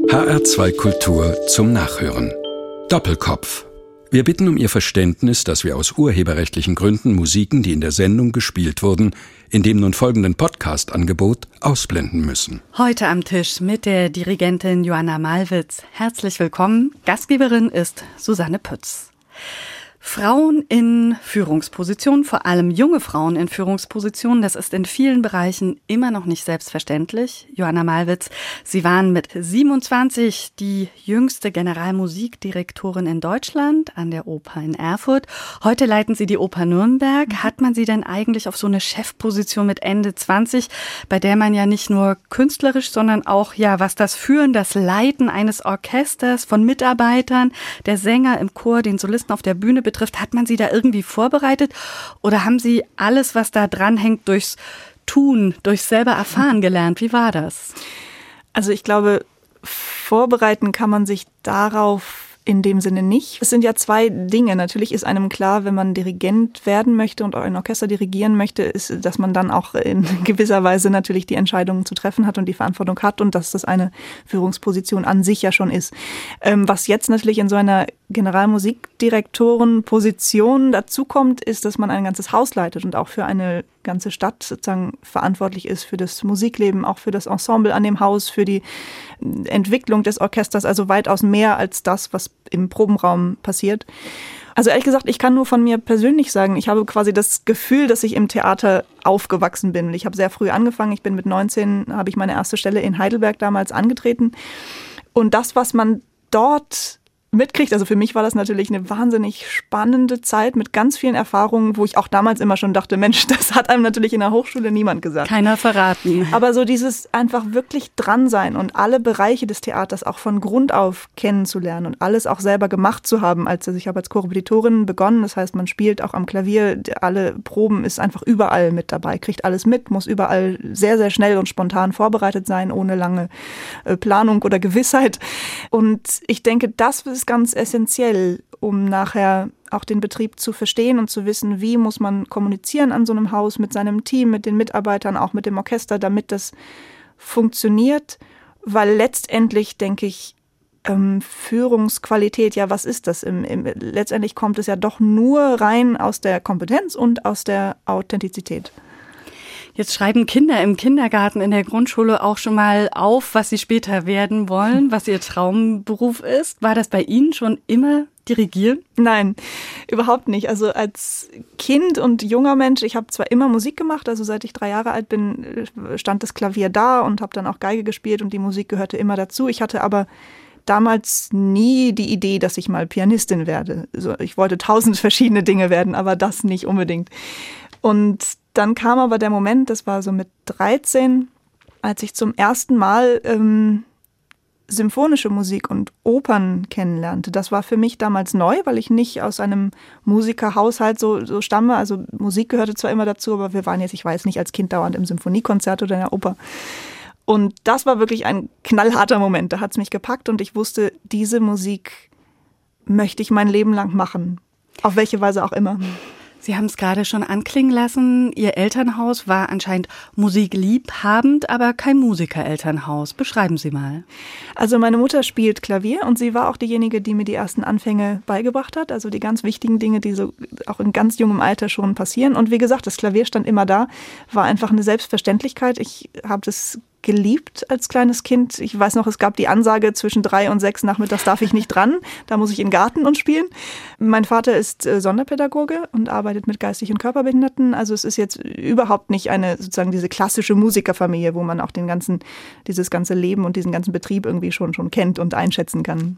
HR2 Kultur zum Nachhören. Doppelkopf. Wir bitten um Ihr Verständnis, dass wir aus urheberrechtlichen Gründen Musiken, die in der Sendung gespielt wurden, in dem nun folgenden Podcast-Angebot ausblenden müssen. Heute am Tisch mit der Dirigentin Joanna Malwitz. Herzlich willkommen. Gastgeberin ist Susanne Pütz. Frauen in Führungspositionen, vor allem junge Frauen in Führungspositionen, das ist in vielen Bereichen immer noch nicht selbstverständlich. Joanna Malwitz, Sie waren mit 27 die jüngste Generalmusikdirektorin in Deutschland an der Oper in Erfurt. Heute leiten Sie die Oper Nürnberg. Hat man Sie denn eigentlich auf so eine Chefposition mit Ende 20, bei der man ja nicht nur künstlerisch, sondern auch, was das Führen, das Leiten eines Orchesters von Mitarbeitern, der Sänger im Chor, den Solisten auf der Bühne betrifft, hat man Sie da irgendwie vorbereitet oder haben Sie alles, was da dranhängt, durchs Tun, durchs selber erfahren gelernt? Wie war das? Also ich glaube, vorbereiten kann man sich darauf in dem Sinne nicht. Es sind ja zwei Dinge. Natürlich ist einem klar, wenn man Dirigent werden möchte und ein Orchester dirigieren möchte, ist, dass man dann auch in gewisser Weise natürlich die Entscheidungen zu treffen hat und die Verantwortung hat und dass das eine Führungsposition an sich ja schon ist. Was jetzt natürlich in so einer Generalmusikdirektorenposition dazukommt, ist, dass man ein ganzes Haus leitet und auch für eine ganze Stadt sozusagen verantwortlich ist für das Musikleben, auch für das Ensemble an dem Haus, für die Entwicklung des Orchesters, also weitaus mehr als das, was im Probenraum passiert. Also ehrlich gesagt, ich kann nur von mir persönlich sagen, ich habe quasi das Gefühl, dass ich im Theater aufgewachsen bin. Ich habe sehr früh angefangen, ich bin mit 19, habe ich meine erste Stelle in Heidelberg damals angetreten. Und das, was man dort mitkriegt, also für mich war das natürlich eine wahnsinnig spannende Zeit mit ganz vielen Erfahrungen, wo ich auch damals immer schon dachte, Mensch, das hat einem natürlich in der Hochschule niemand gesagt. Keiner verraten. Aber so dieses einfach wirklich dran sein und alle Bereiche des Theaters auch von Grund auf kennenzulernen und alles auch selber gemacht zu haben. Ich habe als Korrepetitorin begonnen, das heißt, man spielt auch am Klavier, alle Proben, ist einfach überall mit dabei, kriegt alles mit, muss überall sehr, sehr schnell und spontan vorbereitet sein, ohne lange Planung oder Gewissheit. Und ich denke, das ist ganz essentiell, um nachher auch den Betrieb zu verstehen und zu wissen, wie muss man kommunizieren an so einem Haus mit seinem Team, mit den Mitarbeitern, auch mit dem Orchester, damit das funktioniert. Weil letztendlich, denke ich, Führungsqualität, was ist das? Letztendlich kommt es ja doch nur rein aus der Kompetenz und aus der Authentizität. Jetzt schreiben Kinder im Kindergarten, in der Grundschule auch schon mal auf, was sie später werden wollen, was ihr Traumberuf ist. War das bei Ihnen schon immer Dirigieren? Nein, überhaupt nicht. Also als Kind und junger Mensch, ich habe zwar immer Musik gemacht, also seit ich 3 Jahre alt bin, stand das Klavier da und habe dann auch Geige gespielt und die Musik gehörte immer dazu. Ich hatte aber damals nie die Idee, dass ich mal Pianistin werde. Also ich wollte 1000 verschiedene Dinge werden, aber das nicht unbedingt. Und dann kam aber der Moment, das war so mit 13, als ich zum ersten Mal symphonische Musik und Opern kennenlernte. Das war für mich damals neu, weil ich nicht aus einem Musikerhaushalt so stamme. Also Musik gehörte zwar immer dazu, aber wir waren jetzt, ich weiß nicht, als Kind dauernd im Symphoniekonzert oder in der Oper. Und das war wirklich ein knallharter Moment. Da hat es mich gepackt und ich wusste, diese Musik möchte ich mein Leben lang machen. Auf welche Weise auch immer. Sie haben es gerade schon anklingen lassen. Ihr Elternhaus war anscheinend musikliebhabend, aber kein Musikerelternhaus. Beschreiben Sie mal. Also meine Mutter spielt Klavier und sie war auch diejenige, die mir die ersten Anfänge beigebracht hat. Also die ganz wichtigen Dinge, die so auch in ganz jungem Alter schon passieren. Und wie gesagt, das Klavier stand immer da, war einfach eine Selbstverständlichkeit. Ich habe das geliebt als kleines Kind. Ich weiß noch, es gab die Ansage, zwischen 3 und 6 nachmittags darf ich nicht dran. Da muss ich in den Garten und spielen. Mein Vater ist Sonderpädagoge und arbeitet mit geistig und Körperbehinderten. Also es ist jetzt überhaupt nicht sozusagen diese klassische Musikerfamilie, wo man auch dieses ganze Leben und diesen ganzen Betrieb irgendwie schon kennt und einschätzen kann.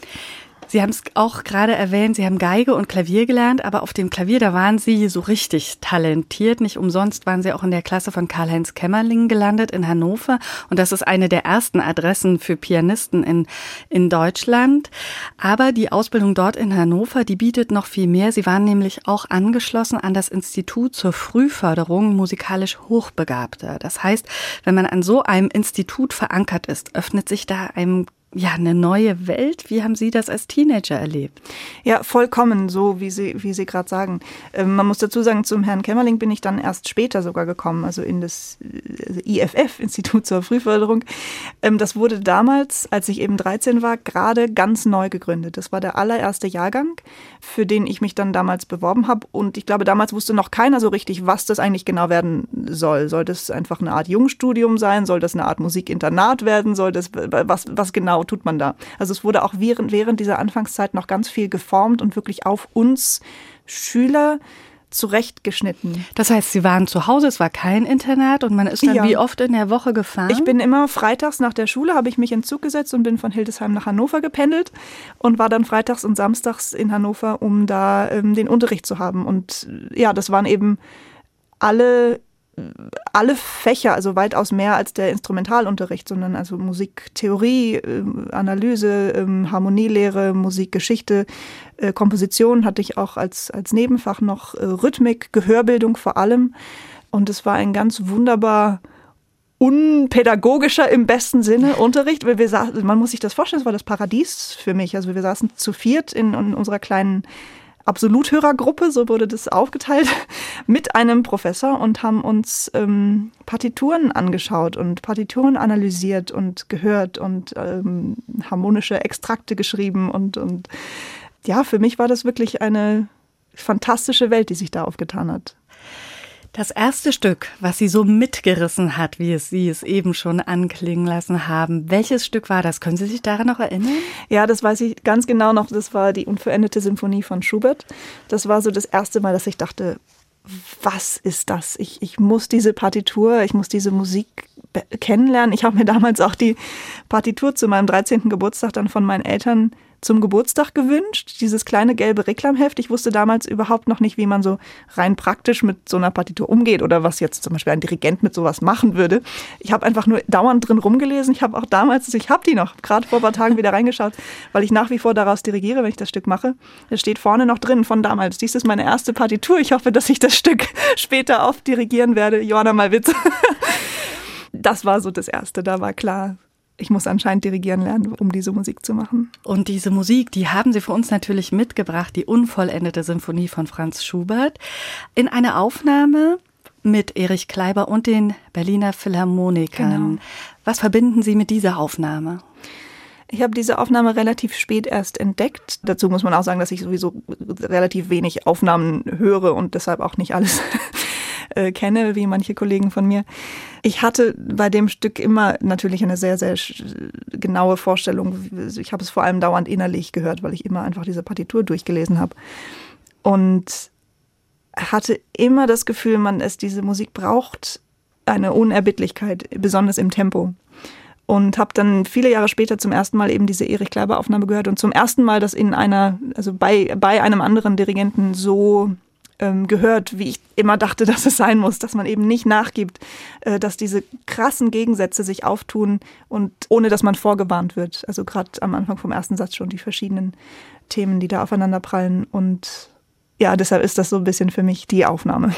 Sie haben es auch gerade erwähnt, Sie haben Geige und Klavier gelernt, aber auf dem Klavier, da waren Sie so richtig talentiert. Nicht umsonst waren Sie auch in der Klasse von Karl-Heinz Kämmerling gelandet in Hannover. Und das ist eine der ersten Adressen für Pianisten in Deutschland. Aber die Ausbildung dort in Hannover, die bietet noch viel mehr. Sie waren nämlich auch angeschlossen an das Institut zur Frühförderung musikalisch Hochbegabter. Das heißt, wenn man an so einem Institut verankert ist, öffnet sich da einem ja, eine neue Welt. Wie haben Sie das als Teenager erlebt? Ja, vollkommen, so wie Sie gerade sagen. Man muss dazu sagen, zum Herrn Kämmerling bin ich dann erst später sogar gekommen, also in das IFF, Institut zur Frühförderung. Das wurde damals, als ich eben 13 war, gerade ganz neu gegründet. Das war der allererste Jahrgang, für den ich mich dann damals beworben habe. Und ich glaube, damals wusste noch keiner so richtig, was das eigentlich genau werden soll. Soll das einfach eine Art Jungstudium sein? Soll das eine Art Musikinternat werden? Soll das, was genau tut man da? Also es wurde auch während dieser Anfangszeit noch ganz viel geformt und wirklich auf uns Schüler zurechtgeschnitten. Das heißt, Sie waren zu Hause, es war kein Internat und man ist dann wie oft in der Woche gefahren? Ich bin immer freitags nach der Schule, habe ich mich in den Zug gesetzt und bin von Hildesheim nach Hannover gependelt und war dann freitags und samstags in Hannover, um da den Unterricht zu haben. Und ja, das waren eben alle Fächer, also weitaus mehr als der Instrumentalunterricht, sondern also Musiktheorie, Analyse, Harmonielehre, Musikgeschichte, Komposition hatte ich auch als Nebenfach noch, Rhythmik, Gehörbildung vor allem. Und es war ein ganz wunderbar unpädagogischer im besten Sinne Unterricht, weil man muss sich das vorstellen, es war das Paradies für mich. Also wir saßen zu viert in unserer kleinen Absoluthörergruppe, so wurde das aufgeteilt, mit einem Professor und haben uns Partituren angeschaut und Partituren analysiert und gehört und harmonische Extrakte geschrieben und ja, für mich war das wirklich eine fantastische Welt, die sich da aufgetan hat. Das erste Stück, was Sie so mitgerissen hat, wie Sie es eben schon anklingen lassen haben, welches Stück war das? Können Sie sich daran noch erinnern? Ja, das weiß ich ganz genau noch. Das war die Unvollendete Symphonie von Schubert. Das war so das erste Mal, dass ich dachte, was ist das? Ich muss diese Partitur, ich muss diese Musik kennenlernen. Ich habe mir damals auch die Partitur zu meinem 13. Geburtstag dann von meinen Eltern zum Geburtstag gewünscht, dieses kleine gelbe Reklamheft. Ich wusste damals überhaupt noch nicht, wie man so rein praktisch mit so einer Partitur umgeht oder was jetzt zum Beispiel ein Dirigent mit sowas machen würde. Ich habe einfach nur dauernd drin rumgelesen. Ich habe auch damals, ich habe die noch gerade vor ein paar Tagen wieder reingeschaut, weil ich nach wie vor daraus dirigiere, wenn ich das Stück mache. Es steht vorne noch drin von damals. Dies ist meine erste Partitur. Ich hoffe, dass ich das Stück später aufdirigieren werde. Johanna Malwitz. Das war so das Erste. Da war klar, ich muss anscheinend dirigieren lernen, um diese Musik zu machen. Und diese Musik, die haben Sie für uns natürlich mitgebracht, die Unvollendete Symphonie von Franz Schubert, in einer Aufnahme mit Erich Kleiber und den Berliner Philharmonikern. Genau. Was verbinden Sie mit dieser Aufnahme? Ich habe diese Aufnahme relativ spät erst entdeckt. Dazu muss man auch sagen, dass ich sowieso relativ wenig Aufnahmen höre und deshalb auch nicht alles kenne, wie manche Kollegen von mir. Ich hatte bei dem Stück immer natürlich eine sehr, sehr genaue Vorstellung. Ich habe es vor allem dauernd innerlich gehört, weil ich immer einfach diese Partitur durchgelesen habe. Und hatte immer das Gefühl, diese Musik braucht eine Unerbittlichkeit, besonders im Tempo. Und habe dann viele Jahre später zum ersten Mal eben diese Erich Kleiber Aufnahme gehört und zum ersten Mal das bei einem anderen Dirigenten so gehört, wie ich immer dachte, dass es sein muss, dass man eben nicht nachgibt, dass diese krassen Gegensätze sich auftun und ohne, dass man vorgewarnt wird. Also gerade am Anfang vom ersten Satz schon die verschiedenen Themen, die da aufeinander prallen. Und ja, deshalb ist das so ein bisschen für mich die Aufnahme.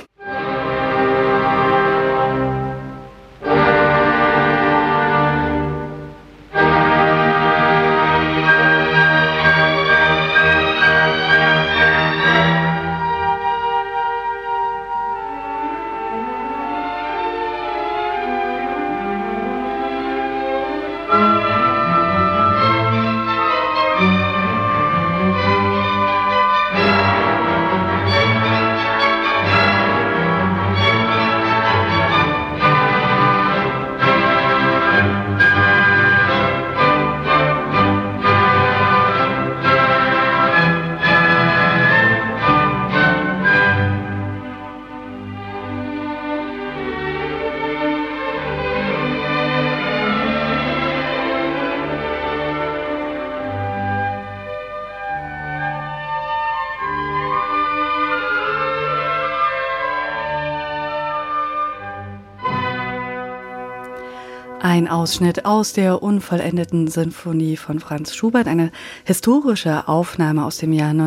Ein Ausschnitt aus der unvollendeten Sinfonie von Franz Schubert, eine historische Aufnahme aus dem Jahr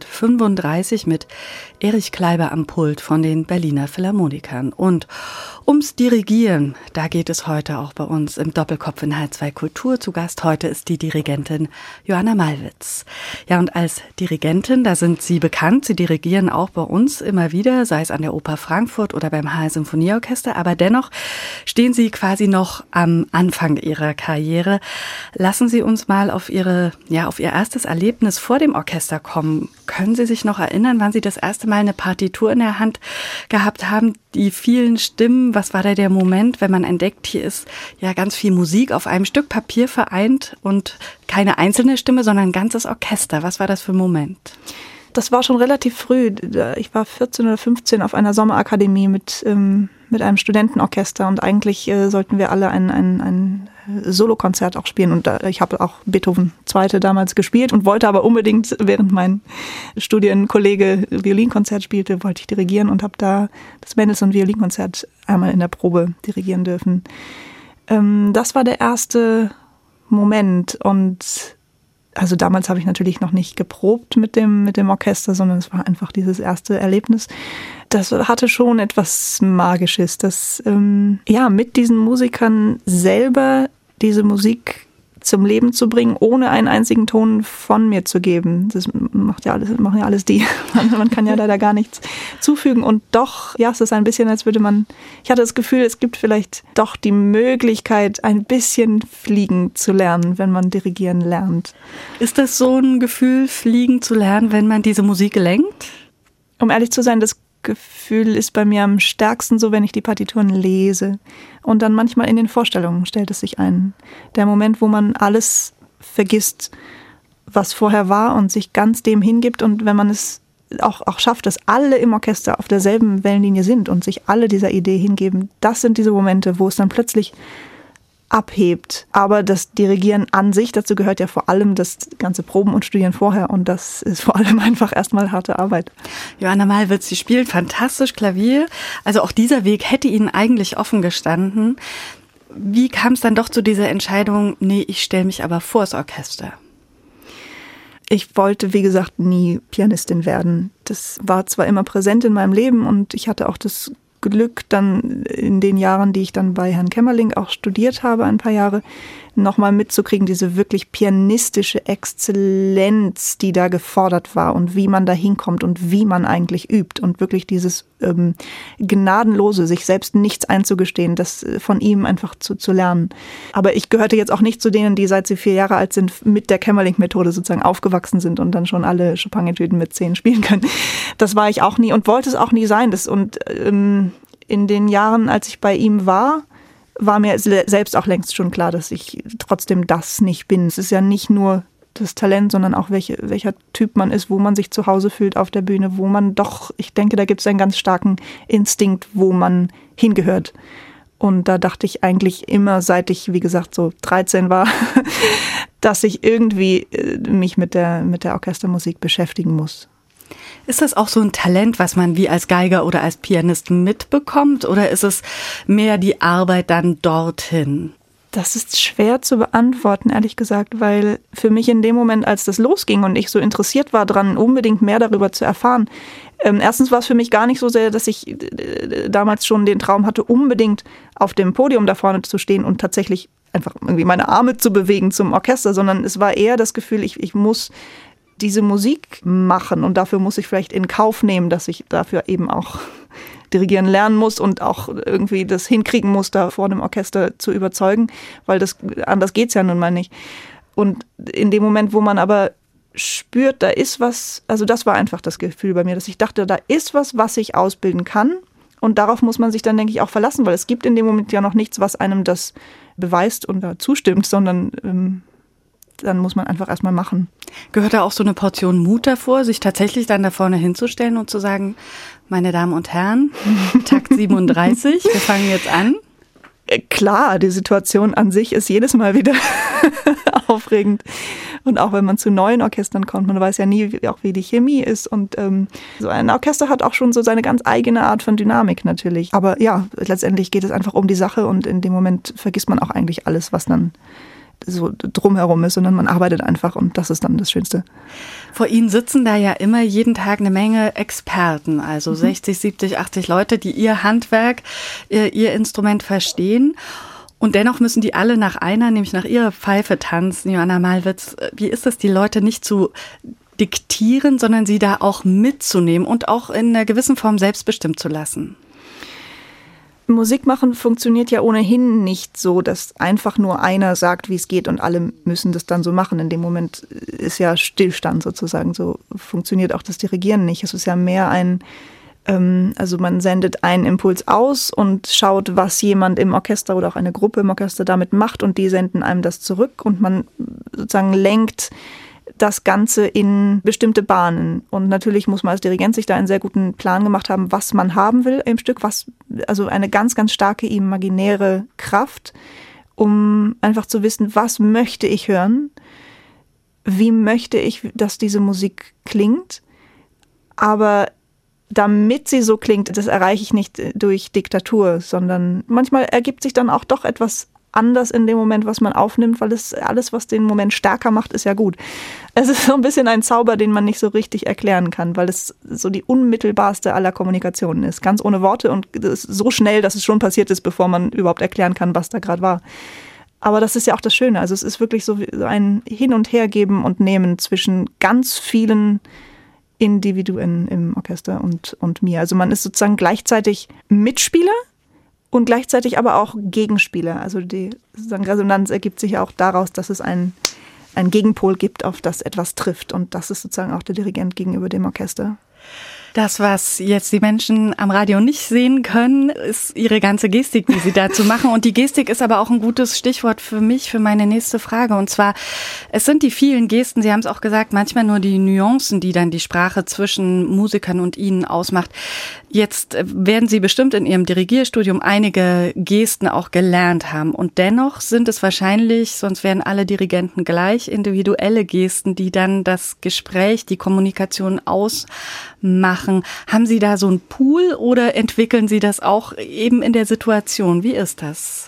1935 mit Erich Kleiber am Pult von den Berliner Philharmonikern. Und ums Dirigieren, da geht es heute auch bei uns im Doppelkopf in H2 Kultur. Zu Gast heute ist die Dirigentin Joanna Malwitz. Ja, und als Dirigentin, da sind Sie bekannt. Sie dirigieren auch bei uns immer wieder, sei es an der Oper Frankfurt oder beim HR Symphonieorchester. Aber dennoch stehen Sie quasi noch am Anfang Ihrer Karriere. Lassen Sie uns mal auf Ihr erstes Erlebnis vor dem Orchester kommen. Können Sie sich noch erinnern, wann Sie das erste Mal eine Partitur in der Hand gehabt haben? Die vielen Stimmen, was war da der Moment, wenn man entdeckt, hier ist ja ganz viel Musik auf einem Stück Papier vereint und keine einzelne Stimme, sondern ein ganzes Orchester. Was war das für ein Moment? Das war schon relativ früh. Ich war 14 oder 15 auf einer Sommerakademie mit einem Studentenorchester und eigentlich sollten wir alle ein Solokonzert auch spielen. Und ich habe auch Beethoven II. Damals gespielt und wollte aber unbedingt, während mein Studienkollege Violinkonzert spielte, wollte ich dirigieren und habe da das Mendelssohn-Violinkonzert einmal in der Probe dirigieren dürfen. Das war der erste Moment und also damals habe ich natürlich noch nicht geprobt mit dem Orchester, sondern es war einfach dieses erste Erlebnis. Das hatte schon etwas Magisches, dass mit diesen Musikern selber diese Musik zum Leben zu bringen, ohne einen einzigen Ton von mir zu geben. Das machen ja alles die. Man kann ja leider gar nichts zufügen. Und doch, ja, es ist ein bisschen, als würde man, ich hatte das Gefühl, es gibt vielleicht doch die Möglichkeit, ein bisschen fliegen zu lernen, wenn man dirigieren lernt. Ist das so ein Gefühl, fliegen zu lernen, wenn man diese Musik lenkt? Um ehrlich zu sein, das Gefühl ist bei mir am stärksten so, wenn ich die Partituren lese. Und dann manchmal in den Vorstellungen stellt es sich ein. Der Moment, wo man alles vergisst, was vorher war und sich ganz dem hingibt. Und wenn man es auch schafft, dass alle im Orchester auf derselben Wellenlinie sind und sich alle dieser Idee hingeben, das sind diese Momente, wo es dann plötzlich abhebt. Aber das Dirigieren an sich, dazu gehört ja vor allem das ganze Proben und Studieren vorher und das ist vor allem einfach erstmal harte Arbeit. Joanna Malwitz, Sie spielen fantastisch Klavier. Also auch dieser Weg hätte Ihnen eigentlich offen gestanden. Wie kam es dann doch zu dieser Entscheidung, nee, ich stelle mich aber vor das Orchester? Ich wollte, wie gesagt, nie Pianistin werden. Das war zwar immer präsent in meinem Leben und ich hatte auch das Glück, dann in den Jahren, die ich dann bei Herrn Kämmerling auch studiert habe, ein paar Jahre, nochmal mitzukriegen, diese wirklich pianistische Exzellenz, die da gefordert war und wie man da hinkommt und wie man eigentlich übt und wirklich dieses Gnadenlose, sich selbst nichts einzugestehen, das von ihm einfach zu lernen. Aber ich gehörte jetzt auch nicht zu denen, die seit sie 4 Jahre alt sind, mit der Kämmerling-Methode sozusagen aufgewachsen sind und dann schon alle Chopin-Etüden mit 10 spielen können. Das war ich auch nie und wollte es auch nie sein. In den Jahren, als ich bei ihm war mir selbst auch längst schon klar, dass ich trotzdem das nicht bin. Es ist ja nicht nur das Talent, sondern auch welcher Typ man ist, wo man sich zu Hause fühlt auf der Bühne, wo man doch, ich denke, da gibt es einen ganz starken Instinkt, wo man hingehört. Und da dachte ich eigentlich immer, seit ich, wie gesagt, so 13 war, dass ich irgendwie mich mit der Orchestermusik beschäftigen muss. Ist das auch so ein Talent, was man wie als Geiger oder als Pianist mitbekommt? Oder ist es mehr die Arbeit dann dorthin? Das ist schwer zu beantworten, ehrlich gesagt, weil für mich in dem Moment, als das losging und ich so interessiert war daran, unbedingt mehr darüber zu erfahren, erstens war es für mich gar nicht so sehr, dass ich damals schon den Traum hatte, unbedingt auf dem Podium da vorne zu stehen und tatsächlich einfach irgendwie meine Arme zu bewegen zum Orchester, sondern es war eher das Gefühl, ich muss diese Musik machen und dafür muss ich vielleicht in Kauf nehmen, dass ich dafür eben auch dirigieren lernen muss und auch irgendwie das hinkriegen muss, da vor dem Orchester zu überzeugen, weil anders geht's ja nun mal nicht. Und in dem Moment, wo man aber spürt, da ist was, also das war einfach das Gefühl bei mir, dass ich dachte, da ist was ich ausbilden kann und darauf muss man sich dann, denke ich, auch verlassen, weil es gibt in dem Moment ja noch nichts, was einem das beweist und da zustimmt, sondern dann muss man einfach erstmal machen. Gehört da auch so eine Portion Mut davor, sich tatsächlich dann da vorne hinzustellen und zu sagen, meine Damen und Herren, Takt 37, wir fangen jetzt an? Klar, die Situation an sich ist jedes Mal wieder aufregend Und auch wenn man zu neuen Orchestern kommt, man weiß ja nie, wie die Chemie ist. Und so ein Orchester hat auch schon so seine ganz eigene Art von Dynamik natürlich. Aber ja, letztendlich geht es einfach um die Sache und in dem Moment vergisst man auch eigentlich alles, was dann so drumherum ist, sondern man arbeitet einfach und das ist dann das Schönste. Vor Ihnen sitzen da ja immer jeden Tag eine Menge Experten, also 60, 70, 80 Leute, die ihr Handwerk, ihr Instrument verstehen. Und dennoch müssen die alle nach einer, nämlich nach ihrer Pfeife tanzen. Joanna Malwitz, wie ist es, die Leute nicht zu diktieren, sondern sie da auch mitzunehmen und auch in einer gewissen Form selbstbestimmt zu lassen? Musik machen funktioniert ja ohnehin nicht so, dass einfach nur einer sagt, wie es geht und alle müssen das dann so machen. In dem Moment ist ja Stillstand sozusagen. So funktioniert auch das Dirigieren nicht. Es ist ja mehr also man sendet einen Impuls aus und schaut, was jemand im Orchester oder auch eine Gruppe im Orchester damit macht und die senden einem das zurück und man sozusagen lenkt das Ganze in bestimmte Bahnen. Und natürlich muss man als Dirigent sich da einen sehr guten Plan gemacht haben, was man haben will im Stück, also eine ganz, ganz starke imaginäre Kraft, um einfach zu wissen, was möchte ich hören, wie möchte ich, dass diese Musik klingt, aber damit sie so klingt, das erreiche ich nicht durch Diktatur, sondern manchmal ergibt sich dann auch doch etwas anders in dem Moment, was man aufnimmt, weil es alles, was den Moment stärker macht, ist ja gut. Es ist so ein bisschen ein Zauber, den man nicht so richtig erklären kann, weil es so die unmittelbarste aller Kommunikationen ist. Ganz ohne Worte und so schnell, dass es schon passiert ist, bevor man überhaupt erklären kann, was da gerade war. Aber das ist ja auch das Schöne. Also es ist wirklich so ein Hin- und Hergeben und Nehmen zwischen ganz vielen Individuen im Orchester und mir. Also man ist sozusagen gleichzeitig Mitspieler und gleichzeitig aber auch Gegenspieler. Also die sozusagen Resonanz ergibt sich auch daraus, dass es einen Gegenpol gibt, auf das etwas trifft. Und das ist sozusagen auch der Dirigent gegenüber dem Orchester. Das, was jetzt die Menschen am Radio nicht sehen können, ist ihre ganze Gestik, die sie dazu machen. Und die Gestik ist aber auch ein gutes Stichwort für mich, für meine nächste Frage. Und zwar, es sind die vielen Gesten, Sie haben es auch gesagt, manchmal nur die Nuancen, die dann die Sprache zwischen Musikern und Ihnen ausmacht. Jetzt werden Sie bestimmt in Ihrem Dirigierstudium einige Gesten auch gelernt haben. Und dennoch sind es wahrscheinlich, sonst wären alle Dirigenten gleich, individuelle Gesten, die dann das Gespräch, die Kommunikation ausmachen. Haben Sie da so einen Pool oder entwickeln Sie das auch eben in der Situation? Wie ist das?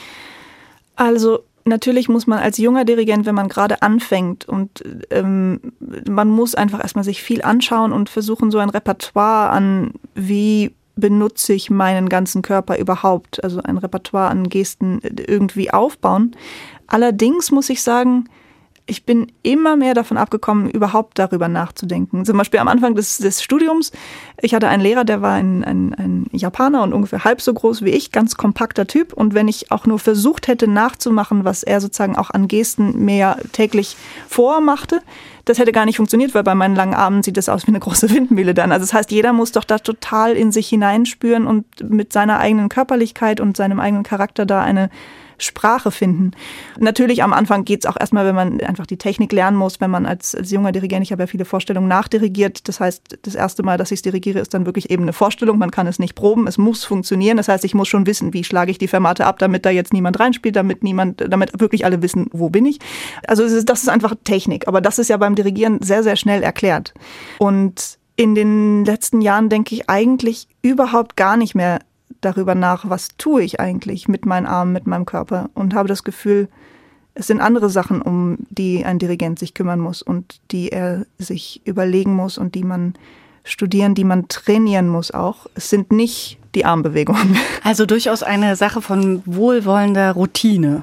Also natürlich muss man als junger Dirigent, wenn man gerade anfängt und man muss einfach erstmal sich viel anschauen und versuchen, so ein Repertoire an, wie benutze ich meinen ganzen Körper überhaupt, also ein Repertoire an Gesten irgendwie aufbauen. Allerdings muss ich sagen, ich bin immer mehr davon abgekommen, überhaupt darüber nachzudenken. Zum Beispiel am Anfang des Studiums, ich hatte einen Lehrer, der war ein Japaner und ungefähr halb so groß wie ich, ganz kompakter Typ. Und wenn ich auch nur versucht hätte nachzumachen, was er sozusagen auch an Gesten mir ja täglich vormachte, das hätte gar nicht funktioniert, weil bei meinen langen Armen sieht das aus wie eine große Windmühle dann. Also das heißt, jeder muss doch da total in sich hineinspüren und mit seiner eigenen Körperlichkeit und seinem eigenen Charakter da eine Sprache finden. Natürlich am Anfang geht's auch erstmal, wenn man einfach die Technik lernen muss, wenn man als junger Dirigent, ich habe ja viele Vorstellungen nachdirigiert, das heißt, das erste Mal, dass ich es dirigiere, ist dann wirklich eben eine Vorstellung, man kann es nicht proben, es muss funktionieren, das heißt, ich muss schon wissen, wie schlage ich die Fermate ab, damit da jetzt niemand reinspielt, damit wirklich alle wissen, wo bin ich. Also das ist einfach Technik, aber das ist ja beim Dirigieren sehr, sehr schnell erklärt. Und in den letzten Jahren denke ich eigentlich überhaupt gar nicht mehr darüber nach, was tue ich eigentlich mit meinen Armen, mit meinem Körper und habe das Gefühl, es sind andere Sachen, um die ein Dirigent sich kümmern muss und die er sich überlegen muss und die man studieren, die man trainieren muss auch. Es sind nicht die Armbewegungen. Also durchaus eine Sache von wohlwollender Routine.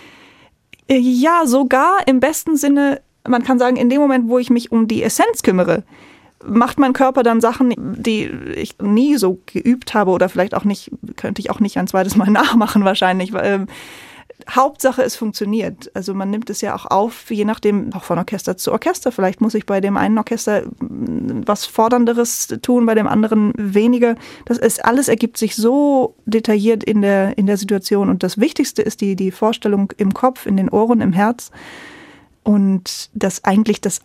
Ja, sogar im besten Sinne, man kann sagen, in dem Moment, wo ich mich um die Essenz kümmere, macht mein Körper dann Sachen, die ich nie so geübt habe oder vielleicht auch nicht, könnte ich auch nicht ein zweites Mal nachmachen wahrscheinlich. Hauptsache, es funktioniert. Also man nimmt es ja auch auf, je nachdem, auch von Orchester zu Orchester. Vielleicht muss ich bei dem einen Orchester was Fordernderes tun, bei dem anderen weniger. Alles ergibt sich so detailliert in der Situation. Und das Wichtigste ist die Vorstellung im Kopf, in den Ohren, im Herz. Und das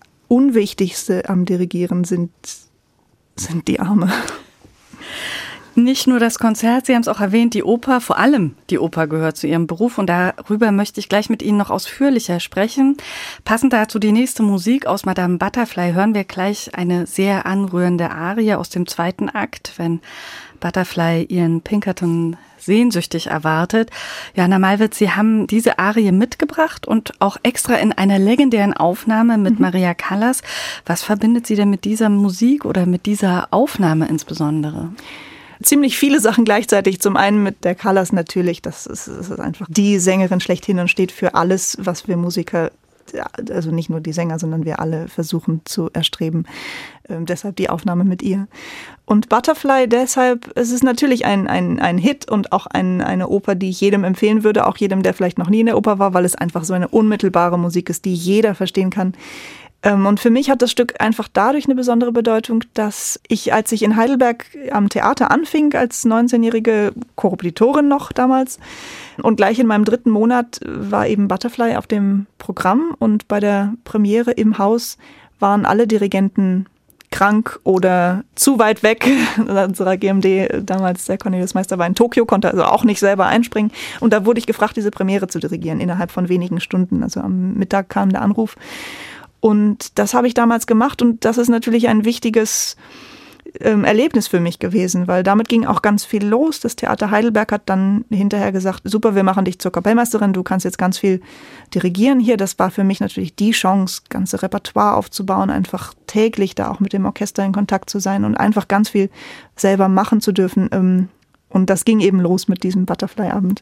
Unwichtigste am Dirigieren sind die Arme. Nicht nur das Konzert, Sie haben es auch erwähnt, die Oper, vor allem die Oper gehört zu Ihrem Beruf und darüber möchte ich gleich mit Ihnen noch ausführlicher sprechen. Passend dazu die nächste Musik aus Madame Butterfly hören wir gleich eine sehr anrührende Arie aus dem 2. Akt, wenn Butterfly ihren Pinkerton sehnsüchtig erwartet. Joanna Malwitz, Sie haben diese Arie mitgebracht und auch extra in einer legendären Aufnahme mit Maria Callas. Was verbindet Sie denn mit dieser Musik oder mit dieser Aufnahme insbesondere? Ziemlich viele Sachen gleichzeitig. Zum einen mit der Callas natürlich, das ist einfach die Sängerin schlechthin und steht für alles, was wir Musiker, also nicht nur die Sänger, sondern wir alle versuchen zu erstreben. Deshalb die Aufnahme mit ihr. Und Butterfly deshalb, es ist natürlich ein Hit und auch eine Oper, die ich jedem empfehlen würde, auch jedem, der vielleicht noch nie in der Oper war, weil es einfach so eine unmittelbare Musik ist, die jeder verstehen kann. Und für mich hat das Stück einfach dadurch eine besondere Bedeutung, dass ich, als ich in Heidelberg am Theater anfing, als 19-jährige Korrepetitorin noch damals, und gleich in meinem 3. Monat war eben Butterfly auf dem Programm und bei der Premiere im Haus waren alle Dirigenten krank oder zu weit weg. Unserer GMD, damals der Cornelius Meister, war in Tokio, konnte also auch nicht selber einspringen. Und da wurde ich gefragt, diese Premiere zu dirigieren, innerhalb von wenigen Stunden. Also am Mittag kam der Anruf. Und das habe ich damals gemacht und das ist natürlich ein wichtiges Erlebnis für mich gewesen, weil damit ging auch ganz viel los. Das Theater Heidelberg hat dann hinterher gesagt, super, wir machen dich zur Kapellmeisterin, du kannst jetzt ganz viel dirigieren hier. Das war für mich natürlich die Chance, ganze Repertoire aufzubauen, einfach täglich da auch mit dem Orchester in Kontakt zu sein und einfach ganz viel selber machen zu dürfen. Und das ging eben los mit diesem Butterfly-Abend.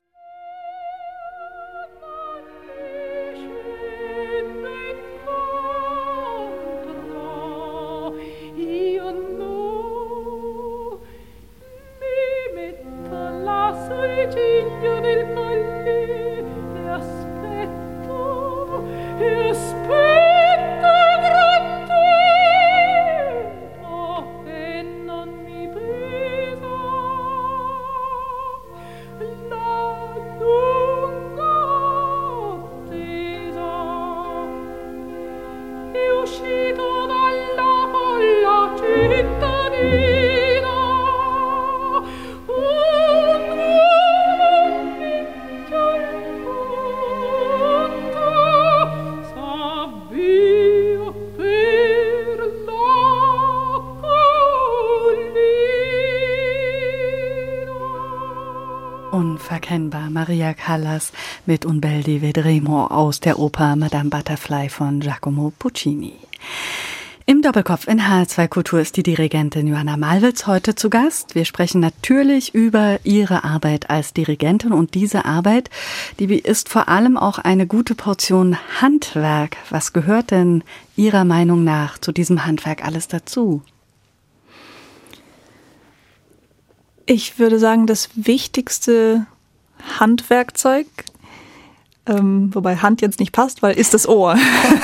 Unverkennbar, Maria Callas mit Un bel di vedremo aus der Oper Madame Butterfly von Giacomo Puccini. Im Doppelkopf in HR2 Kultur ist die Dirigentin Joanna Malwitz heute zu Gast. Wir sprechen natürlich über ihre Arbeit als Dirigentin und diese Arbeit, die ist vor allem auch eine gute Portion Handwerk. Was gehört denn Ihrer Meinung nach zu diesem Handwerk alles dazu? Ich würde sagen, das wichtigste Handwerkzeug, wobei Hand jetzt nicht passt, weil ist das Ohr.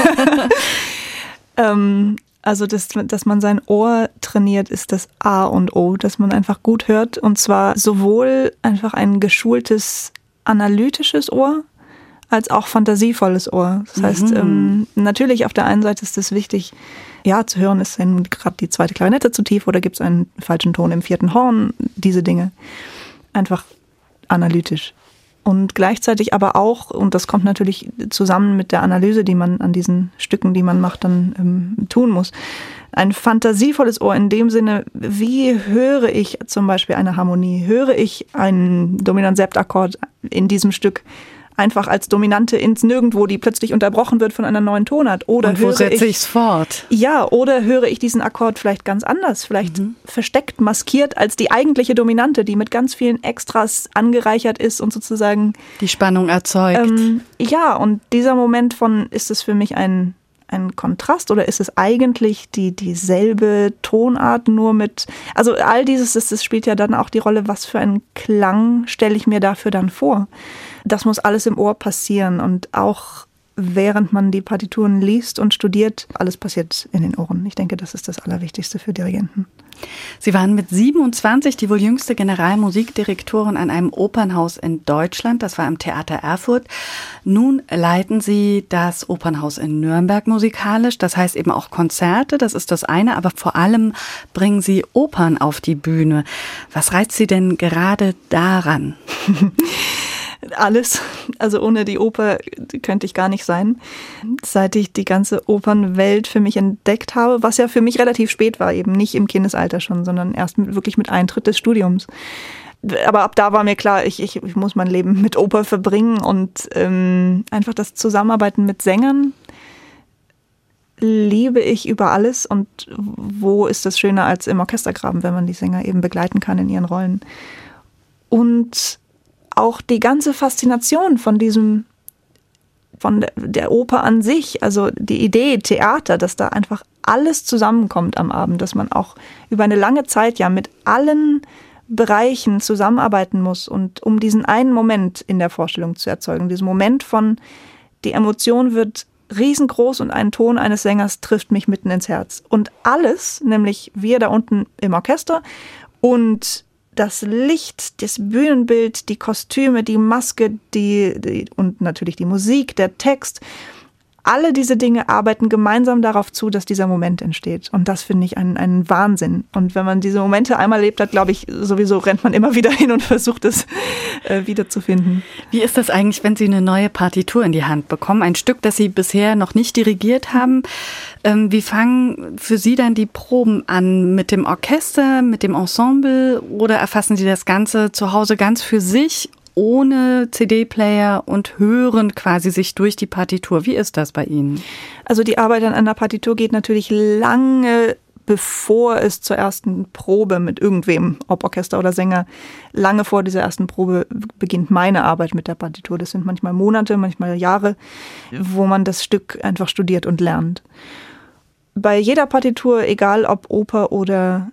Also, dass man sein Ohr trainiert, ist das A und O, dass man einfach gut hört und zwar sowohl einfach ein geschultes analytisches Ohr, als auch fantasievolles Ohr. Das heißt, natürlich auf der einen Seite ist es wichtig, ja, zu hören, ist denn gerade die 2. Klarinette zu tief oder gibt es einen falschen Ton im 4. Horn? Diese Dinge. Einfach analytisch. Und gleichzeitig aber auch, und das kommt natürlich zusammen mit der Analyse, die man an diesen Stücken, die man macht, dann tun muss, ein fantasievolles Ohr in dem Sinne, wie höre ich zum Beispiel eine Harmonie? Höre ich einen Dominant-Sept-Akkord in diesem Stück einfach als Dominante ins Nirgendwo, die plötzlich unterbrochen wird von einer neuen Tonart? Oder und wo setze ich es fort? Ja, oder höre ich diesen Akkord vielleicht ganz anders, vielleicht versteckt, maskiert als die eigentliche Dominante, die mit ganz vielen Extras angereichert ist und sozusagen die Spannung erzeugt. Ja, und dieser Moment von, ist es für mich ein Kontrast oder ist es eigentlich dieselbe Tonart nur mit, also all dieses, das spielt ja dann auch die Rolle, was für einen Klang stelle ich mir dafür dann vor. Das muss alles im Ohr passieren und auch während man die Partituren liest und studiert, alles passiert in den Ohren. Ich denke, das ist das Allerwichtigste für Dirigenten. Sie waren mit 27 die wohl jüngste Generalmusikdirektorin an einem Opernhaus in Deutschland. Das war im Theater Erfurt. Nun leiten Sie das Opernhaus in Nürnberg musikalisch. Das heißt eben auch Konzerte, das ist das eine. Aber vor allem bringen Sie Opern auf die Bühne. Was reizt Sie denn gerade daran? Alles. Also ohne die Oper könnte ich gar nicht sein. Seit ich die ganze Opernwelt für mich entdeckt habe, was ja für mich relativ spät war, eben nicht im Kindesalter schon, sondern erst wirklich mit Eintritt des Studiums. Aber ab da war mir klar, ich muss mein Leben mit Oper verbringen und einfach das Zusammenarbeiten mit Sängern liebe ich über alles. Und wo ist das schöner als im Orchestergraben, wenn man die Sänger eben begleiten kann in ihren Rollen. Und auch die ganze Faszination von der Oper an sich, also die Idee Theater, dass da einfach alles zusammenkommt am Abend, dass man auch über eine lange Zeit ja mit allen Bereichen zusammenarbeiten muss und um diesen einen Moment in der Vorstellung zu erzeugen, diesen Moment von, die Emotion wird riesengroß und ein Ton eines Sängers trifft mich mitten ins Herz. Und alles, nämlich wir da unten im Orchester und das Licht, das Bühnenbild, die Kostüme, die Maske, und natürlich die Musik, der Text. Alle diese Dinge arbeiten gemeinsam darauf zu, dass dieser Moment entsteht. Und das finde ich einen Wahnsinn. Und wenn man diese Momente einmal erlebt hat, glaube ich, sowieso rennt man immer wieder hin und versucht es wiederzufinden. Wie ist das eigentlich, wenn Sie eine neue Partitur in die Hand bekommen? Ein Stück, das Sie bisher noch nicht dirigiert haben. Wie fangen für Sie dann die Proben an? Mit dem Orchester, mit dem Ensemble? Oder erfassen Sie das Ganze zu Hause ganz für sich, ohne CD-Player und hören quasi sich durch die Partitur? Wie ist das bei Ihnen? Also die Arbeit an einer Partitur geht natürlich lange, bevor es zur ersten Probe mit irgendwem, ob Orchester oder Sänger, lange vor dieser ersten Probe beginnt meine Arbeit mit der Partitur. Das sind manchmal Monate, manchmal Jahre, wo man das Stück einfach studiert und lernt. Bei jeder Partitur, egal ob Oper oder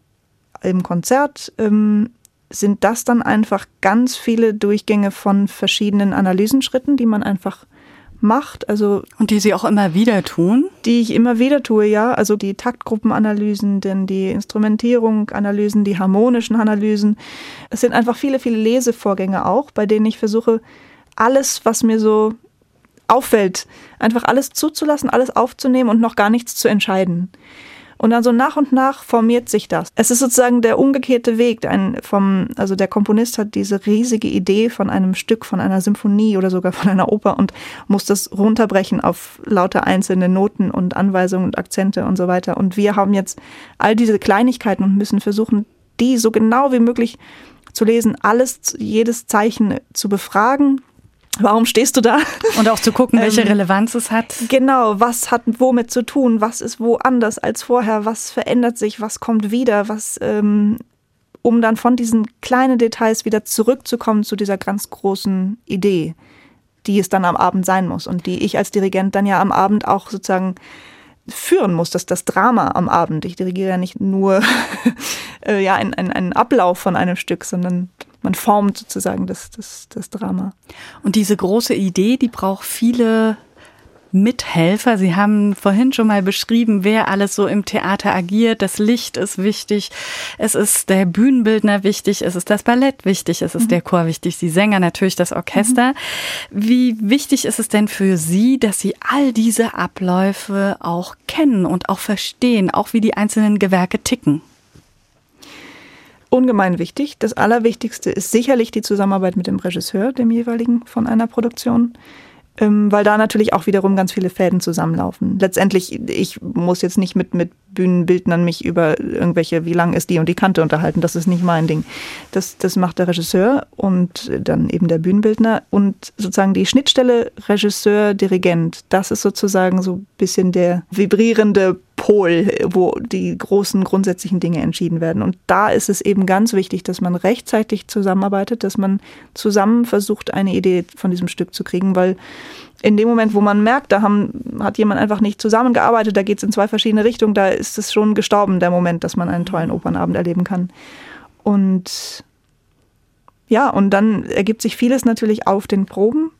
im Konzert, sind das dann einfach ganz viele Durchgänge von verschiedenen Analysenschritten, die man einfach macht. Also und die Sie auch immer wieder tun? Die ich immer wieder tue, ja. Also die Taktgruppenanalysen, denn die Instrumentierung, Analysen, die harmonischen Analysen. Es sind einfach viele, viele Lesevorgänge auch, bei denen ich versuche, alles, was mir so auffällt, einfach alles zuzulassen, alles aufzunehmen und noch gar nichts zu entscheiden. Und dann so nach und nach formiert sich das. Es ist sozusagen der umgekehrte Weg. Also der Komponist hat diese riesige Idee von einem Stück, von einer Symphonie oder sogar von einer Oper und muss das runterbrechen auf lauter einzelne Noten und Anweisungen und Akzente und so weiter. Und wir haben jetzt all diese Kleinigkeiten und müssen versuchen, die so genau wie möglich zu lesen, jedes Zeichen zu befragen. Warum stehst du da? Und auch zu gucken, welche Relevanz es hat. Genau, was hat womit zu tun? Was ist wo anders als vorher? Was verändert sich? Was kommt wieder? Um dann von diesen kleinen Details wieder zurückzukommen zu dieser ganz großen Idee, die es dann am Abend sein muss und die ich als Dirigent dann ja am Abend auch sozusagen führen muss, das Drama am Abend. Ich dirigiere ja nicht nur einen Ablauf von einem Stück, sondern man formt sozusagen das Drama. Und diese große Idee, die braucht viele Mithelfer. Sie haben vorhin schon mal beschrieben, wer alles so im Theater agiert. Das Licht ist wichtig, es ist der Bühnenbildner wichtig, es ist das Ballett wichtig, es ist der Chor wichtig, die Sänger, natürlich das Orchester. Wie wichtig ist es denn für Sie, dass Sie all diese Abläufe auch kennen und auch verstehen, auch wie die einzelnen Gewerke ticken? Ungemein wichtig. Das Allerwichtigste ist sicherlich die Zusammenarbeit mit dem Regisseur, dem jeweiligen von einer Produktion, weil da natürlich auch wiederum ganz viele Fäden zusammenlaufen. Letztendlich, ich muss jetzt nicht mit Bühnenbildnern mich über irgendwelche, wie lang ist die und die Kante unterhalten. Das ist nicht mein Ding. Das macht der Regisseur und dann eben der Bühnenbildner. Und sozusagen die Schnittstelle Regisseur, Dirigent, das ist sozusagen so ein bisschen der vibrierende Pol, wo die großen grundsätzlichen Dinge entschieden werden. Und da ist es eben ganz wichtig, dass man rechtzeitig zusammenarbeitet, dass man zusammen versucht, eine Idee von diesem Stück zu kriegen, weil in dem Moment, wo man merkt, da hat jemand einfach nicht zusammengearbeitet, da geht es in zwei verschiedene Richtungen, da ist es schon gestorben, der Moment, dass man einen tollen Opernabend erleben kann. Und ja, und dann ergibt sich vieles natürlich auf den Proben.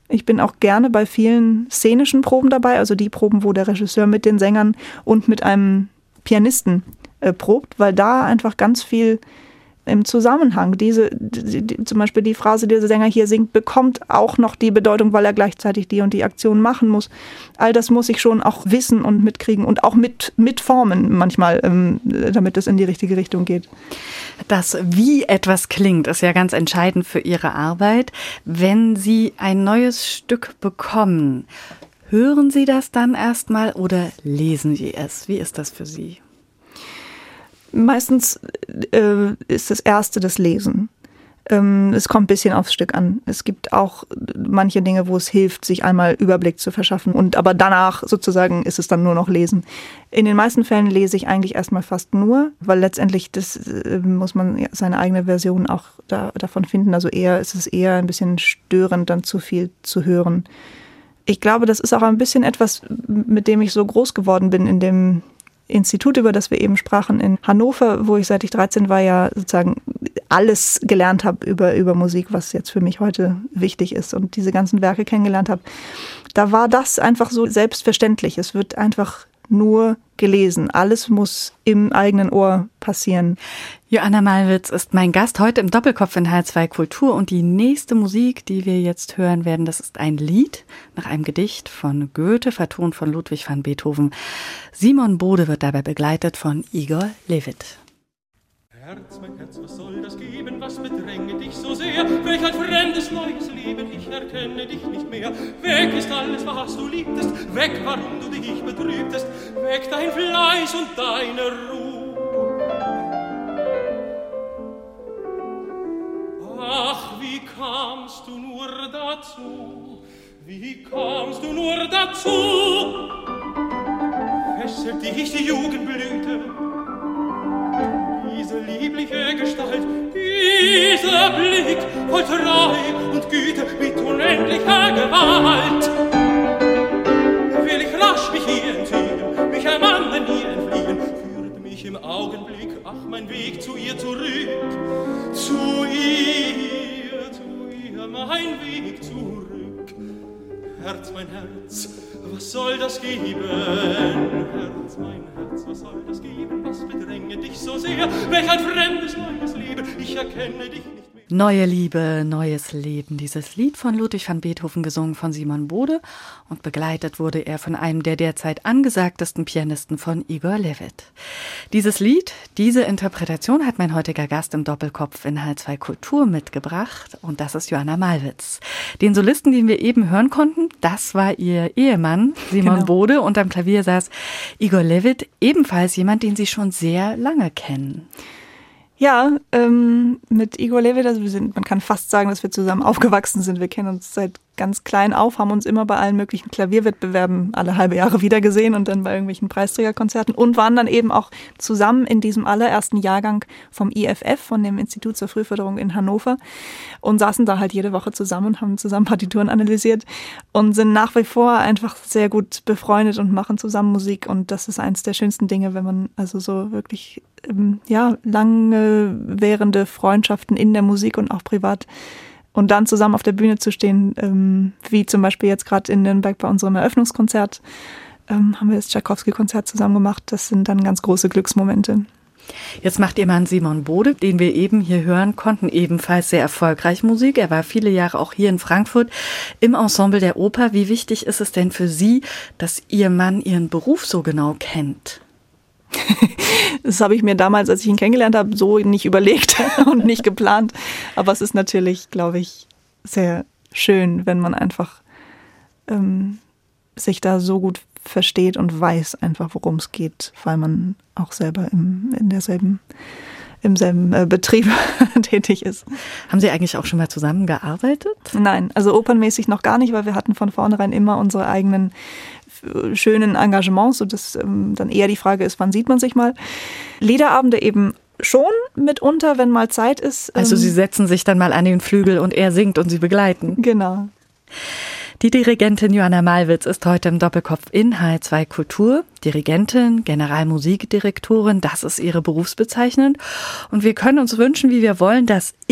Ich bin auch gerne bei vielen szenischen Proben dabei, also die Proben, wo der Regisseur mit den Sängern und mit einem Pianisten probt, weil da einfach ganz viel im Zusammenhang, zum Beispiel die Phrase, die der Sänger hier singt, bekommt auch noch die Bedeutung, weil er gleichzeitig die und die Aktion machen muss. All das muss ich schon auch wissen und mitkriegen und auch mitformen manchmal, damit es in die richtige Richtung geht. Das, wie etwas klingt, ist ja ganz entscheidend für Ihre Arbeit. Wenn Sie ein neues Stück bekommen, hören Sie das dann erstmal oder lesen Sie es? Wie ist das für Sie? Meistens ist das Erste das Lesen. Es kommt ein bisschen aufs Stück an. Es gibt auch manche Dinge, wo es hilft, sich einmal Überblick zu verschaffen. Aber danach sozusagen ist es dann nur noch Lesen. In den meisten Fällen lese ich eigentlich erstmal fast nur, weil letztendlich muss man seine eigene Version auch davon finden. Also ist es eher ein bisschen störend, dann zu viel zu hören. Ich glaube, das ist auch ein bisschen etwas, mit dem ich so groß geworden bin in dem Institut, über das wir eben sprachen, in Hannover, wo ich seit ich 13 war, ja sozusagen alles gelernt habe über Musik, was jetzt für mich heute wichtig ist und diese ganzen Werke kennengelernt habe. Da war das einfach so selbstverständlich. Es wird einfach nur gelesen. Alles muss im eigenen Ohr passieren. Joanna Malwitz ist mein Gast heute im Doppelkopf in H2 Kultur und die nächste Musik, die wir jetzt hören werden, das ist ein Lied nach einem Gedicht von Goethe, vertont von Ludwig van Beethoven. Simon Bode wird dabei begleitet von Igor Levit. Herz, mein Herz, was soll das geben, was bedränge dich so sehr? Welch ein fremdes, neues Leben, ich erkenne dich nicht mehr. Weg ist alles, was du liebtest, weg, warum du dich betrübtest, weg dein Fleiß und deine Ruhe. Ach, wie kamst du nur dazu, wie kamst du nur dazu? Fesselt dich die Jugendblüte, diese liebliche Gestalt, dieser Blick voll Treu und Güte mit unendlicher Gewalt. Will ich rasch mich hier entziehen, mich einem anderen hier entfliehen, führt mich im Augenblick, ach, mein Weg zu ihr zurück. Zu ihr, mein Weg zurück. Herz, mein Herz, was soll das geben? Herz, mein Herz, was soll das geben? Was bedränge dich so sehr? Welch ein fremdes, neues Leben, ich erkenne dich nicht mehr. Neue Liebe, neues Leben. Dieses Lied von Ludwig van Beethoven, gesungen von Simon Bode, und begleitet wurde er von einem der derzeit angesagtesten Pianisten, von Igor Levit. Dieses Lied, diese Interpretation hat mein heutiger Gast im Doppelkopf in H2 Kultur mitgebracht, und das ist Joanna Malwitz. Den Solisten, den wir eben hören konnten, das war ihr Ehemann Simon Bode, und am Klavier saß Igor Levit, ebenfalls jemand, den Sie schon sehr lange kennen. Ja, mit Igor Levit, also man kann fast sagen, dass wir zusammen aufgewachsen sind. Wir kennen uns seit ganz klein auf, haben uns immer bei allen möglichen Klavierwettbewerben alle halbe Jahre wieder gesehen und dann bei irgendwelchen Preisträgerkonzerten und waren dann eben auch zusammen in diesem allerersten Jahrgang vom IFF, von dem Institut zur Frühförderung in Hannover, und saßen da halt jede Woche zusammen und haben zusammen Partituren analysiert und sind nach wie vor einfach sehr gut befreundet und machen zusammen Musik, und das ist eins der schönsten Dinge, wenn man also so wirklich lange währende Freundschaften in der Musik und auch privat, und dann zusammen auf der Bühne zu stehen, wie zum Beispiel jetzt gerade in Nürnberg bei unserem Eröffnungskonzert, haben wir das Tschaikowski-Konzert zusammen gemacht. Das sind dann ganz große Glücksmomente. Jetzt macht Ihr Mann Simon Bode, den wir eben hier hören konnten, ebenfalls sehr erfolgreich Musik. Er war viele Jahre auch hier in Frankfurt im Ensemble der Oper. Wie wichtig ist es denn für Sie, dass Ihr Mann Ihren Beruf so genau kennt? Das habe ich mir damals, als ich ihn kennengelernt habe, so nicht überlegt und nicht geplant. Aber es ist natürlich, glaube ich, sehr schön, wenn man einfach sich da so gut versteht und weiß einfach, worum es geht, weil man auch selber im selben Betrieb tätig ist. Haben Sie eigentlich auch schon mal zusammengearbeitet? Nein, also opernmäßig noch gar nicht, weil wir hatten von vornherein immer unsere eigenen schönen Engagements, sodass dann eher die Frage ist, wann sieht man sich mal. Liederabende eben schon mitunter, wenn mal Zeit ist. Also Sie setzen sich dann mal an den Flügel und er singt und Sie begleiten. Genau. Die Dirigentin Joanna Malwitz ist heute im Doppelkopf in H2 Kultur. Dirigentin, Generalmusikdirektorin, das ist ihre Berufsbezeichnung. Und wir können uns wünschen, wie wir wollen, dass in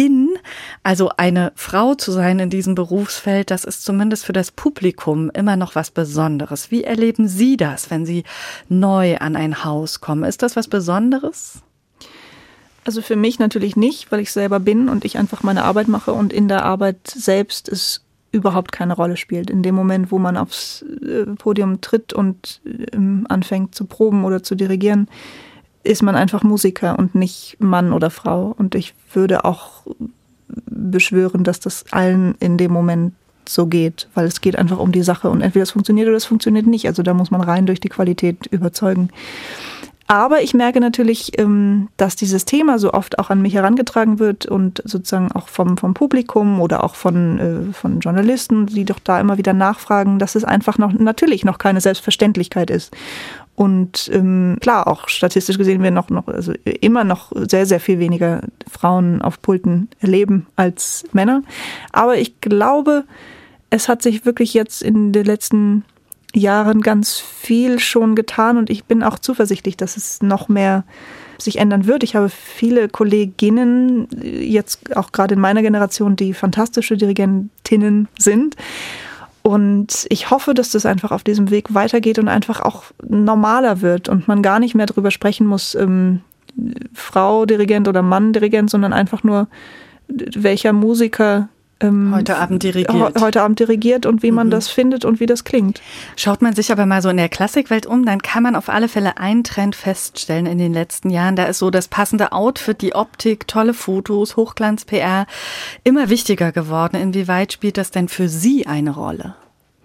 Also eine Frau zu sein in diesem Berufsfeld, das ist zumindest für das Publikum immer noch was Besonderes. Wie erleben Sie das, wenn Sie neu an ein Haus kommen? Ist das was Besonderes? Also für mich natürlich nicht, weil ich selber bin und ich einfach meine Arbeit mache und in der Arbeit selbst es überhaupt keine Rolle spielt. In dem Moment, wo man aufs Podium tritt und anfängt zu proben oder zu dirigieren, ist man einfach Musiker und nicht Mann oder Frau. Und ich würde auch beschwören, dass das allen in dem Moment so geht, weil es geht einfach um die Sache und entweder es funktioniert oder es funktioniert nicht. Also da muss man rein durch die Qualität überzeugen. Aber ich merke natürlich, dass dieses Thema so oft auch an mich herangetragen wird und sozusagen auch vom Publikum oder auch von Journalisten, die doch da immer wieder nachfragen, dass es einfach natürlich noch keine Selbstverständlichkeit ist. Und klar, auch statistisch gesehen wir also immer noch sehr, sehr viel weniger Frauen auf Pulten erleben als Männer. Aber ich glaube, es hat sich wirklich jetzt in den letzten Jahren ganz viel schon getan und ich bin auch zuversichtlich, dass es noch mehr sich ändern wird. Ich habe viele Kolleginnen, jetzt auch gerade in meiner Generation, die fantastische Dirigentinnen sind. Und ich hoffe, dass das einfach auf diesem Weg weitergeht und einfach auch normaler wird und man gar nicht mehr darüber sprechen muss, Frau Dirigent oder Mann Dirigent, sondern einfach nur, welcher Musiker heute Abend dirigiert und wie man das findet und wie das klingt. Schaut man sich aber mal so in der Klassikwelt um, dann kann man auf alle Fälle einen Trend feststellen in den letzten Jahren. Da ist so das passende Outfit, die Optik, tolle Fotos, Hochglanz-PR immer wichtiger geworden. Inwieweit spielt das denn für Sie eine Rolle?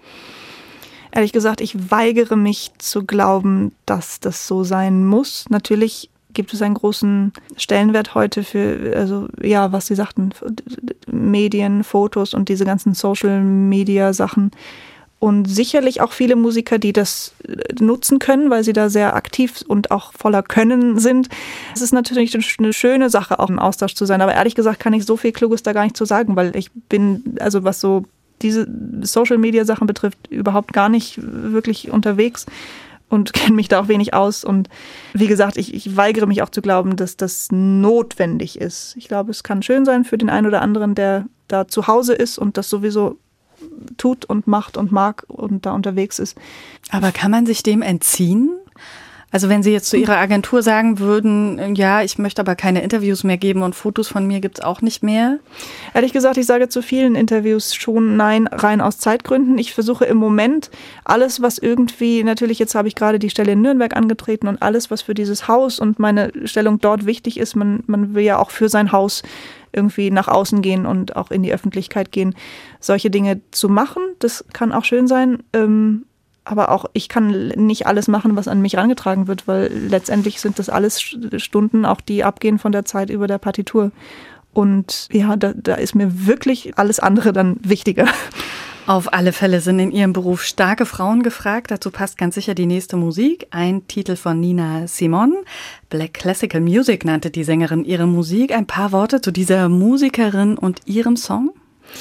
Ehrlich gesagt, ich weigere mich zu glauben, dass das so sein muss. Natürlich gibt es einen großen Stellenwert heute für, also ja, was Sie sagten, Medien, Fotos und diese ganzen Social-Media-Sachen. Und sicherlich auch viele Musiker, die das nutzen können, weil sie da sehr aktiv und auch voller Können sind. Es ist natürlich eine schöne Sache, auch im Austausch zu sein. Aber ehrlich gesagt kann ich so viel Kluges da gar nicht zu sagen, weil ich bin, also was so diese Social-Media-Sachen betrifft, überhaupt gar nicht wirklich unterwegs und kenne mich da auch wenig aus. Und wie gesagt, ich weigere mich auch zu glauben, dass das notwendig ist. Ich glaube, es kann schön sein für den einen oder anderen, der da zu Hause ist und das sowieso tut und macht und mag und da unterwegs ist. Aber kann man sich dem entziehen? Also wenn Sie jetzt zu Ihrer Agentur sagen würden, ja, ich möchte aber keine Interviews mehr geben und Fotos von mir gibt's auch nicht mehr? Ehrlich gesagt, ich sage zu vielen Interviews schon nein, rein aus Zeitgründen. Ich versuche im Moment alles, was irgendwie, natürlich jetzt habe ich gerade die Stelle in Nürnberg angetreten und alles, was für dieses Haus und meine Stellung dort wichtig ist, man will ja auch für sein Haus irgendwie nach außen gehen und auch in die Öffentlichkeit gehen, solche Dinge zu machen. Das kann auch schön sein. Aber auch ich kann nicht alles machen, was an mich herangetragen wird, weil letztendlich sind das alles Stunden, auch die abgehen von der Zeit über der Partitur. Und ja, da ist mir wirklich alles andere dann wichtiger. Auf alle Fälle sind in Ihrem Beruf starke Frauen gefragt. Dazu passt ganz sicher die nächste Musik. Ein Titel von Nina Simone. Black Classical Music nannte die Sängerin ihre Musik. Ein paar Worte zu dieser Musikerin und ihrem Song?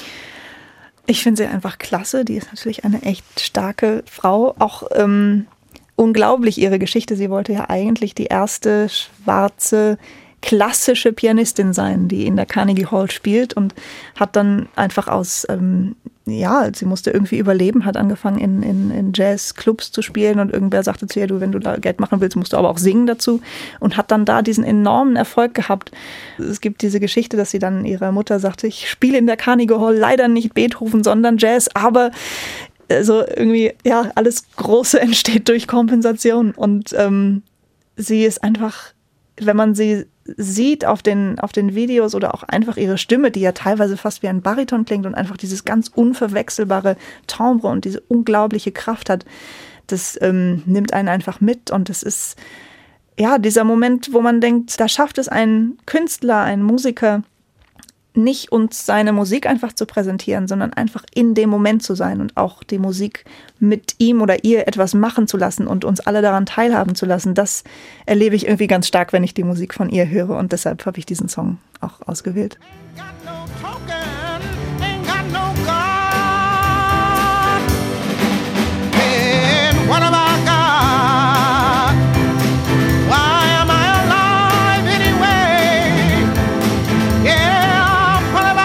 Ich finde sie einfach klasse. Die ist natürlich eine echt starke Frau. Auch unglaublich ihre Geschichte. Sie wollte ja eigentlich die erste schwarze klassische Pianistin sein, die in der Carnegie Hall spielt und hat dann einfach aus, sie musste irgendwie überleben, hat angefangen in Jazzclubs zu spielen und irgendwer sagte zu ihr, du, wenn du da Geld machen willst, musst du aber auch singen dazu und hat dann da diesen enormen Erfolg gehabt. Es gibt diese Geschichte, dass sie dann ihrer Mutter sagte, ich spiele in der Carnegie Hall leider nicht Beethoven, sondern Jazz, aber also irgendwie, ja, alles Große entsteht durch Kompensation und sie ist einfach, wenn man sie sieht auf den Videos oder auch einfach ihre Stimme, die ja teilweise fast wie ein Bariton klingt und einfach dieses ganz unverwechselbare Timbre und diese unglaubliche Kraft hat, das nimmt einen einfach mit und das ist ja dieser Moment, wo man denkt, da schafft es ein Künstler, ein Musiker, nicht uns seine Musik einfach zu präsentieren, sondern einfach in dem Moment zu sein und auch die Musik mit ihm oder ihr etwas machen zu lassen und uns alle daran teilhaben zu lassen. Das erlebe ich irgendwie ganz stark, wenn ich die Musik von ihr höre und deshalb habe ich diesen Song auch ausgewählt. What